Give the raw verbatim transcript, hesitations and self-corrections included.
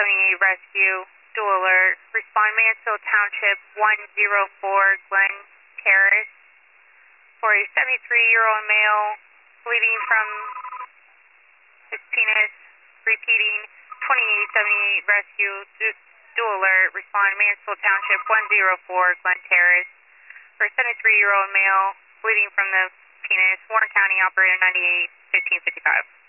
seventy-eight rescue, dual alert. Respond Mansfield Township one oh four Glen Terrace for a seventy-three-year-old male bleeding from his penis. Repeating, twenty-eight seventy-eight rescue, dual alert. Respond Mansfield Township one oh four Glen Terrace for a seventy-three-year-old male bleeding from the penis. Warren County operator ninety-eight fifteen fifty-five.